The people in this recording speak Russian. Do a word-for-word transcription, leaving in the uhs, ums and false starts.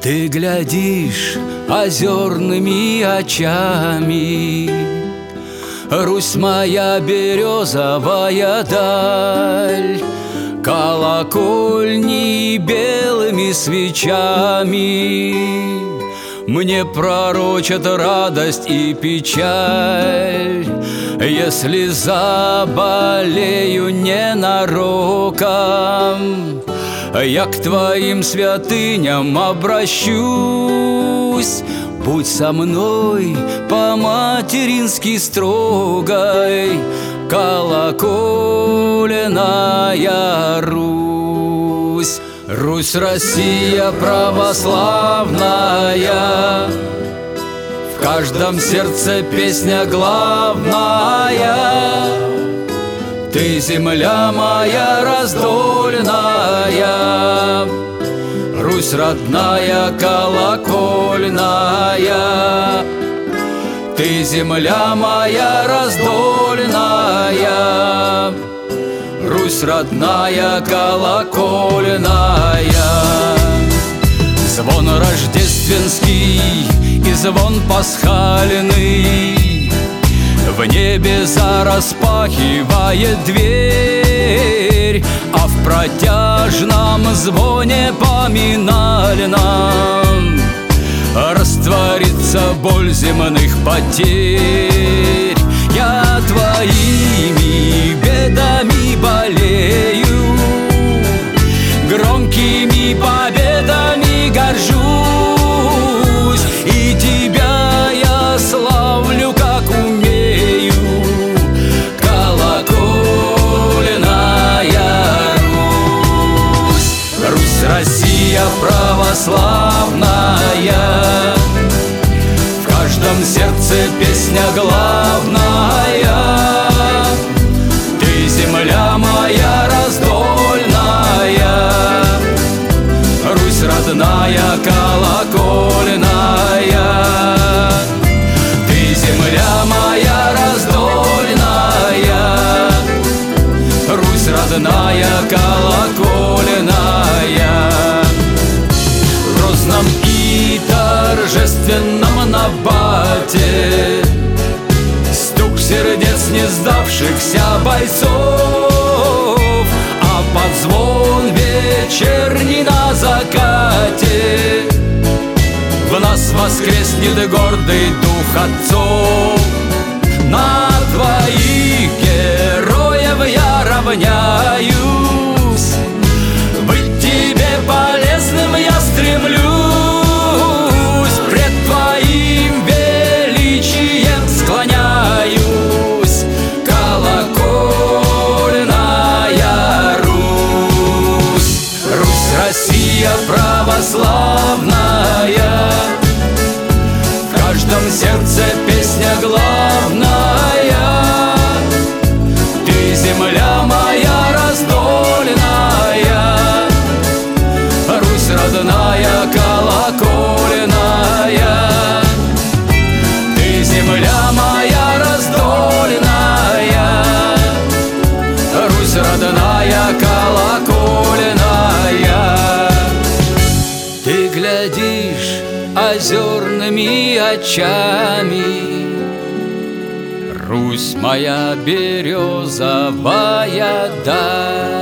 Ты глядишь озерными очами, Русь моя березовая даль, колокольни белыми свечами мне пророчат радость и печаль. Если заболею ненароком, я к твоим святыням обращусь. Будь со мной по-матерински строгой, колокольная Русь. Русь, Россия православная, в каждом сердце песня главная. Ты, земля моя раздольная, Русь родная колокольная. Ты, земля моя раздольная, Русь родная колокольная. Звон рождественский и звон пасхальный в небеса распахивает дверь, а в протяжном звоне поминальном растворится боль земных потерь. Я твоими бедами болею, громкими победами горжусь, и тебя я славлю, как умею. Колокольная Русь, Русь, Россия православная, в каждом сердце песня главная. Ты, земля моя раздольная, Русь родная колокольная. Ты, земля моя раздольная, Русь родная колокольная. В грозном и торжественном набате стук сердец не сдавшихся бойцов, а под звон вечерний на закате в нас воскреснет гордый дух отцов. На твоих героев я равняюсь, быть тебе полезным я стремлюсь, пред твоим величием склоняюсь. Колокольная Русь, Русь, Россия православная, в каждом сердце песня главная. Ты, земля моя раздольная, Русь родная колокольная. Ты, земля моя раздольная, Русь родная колокольная. Ты глядишь озерными очами, Русь моя березовая даль,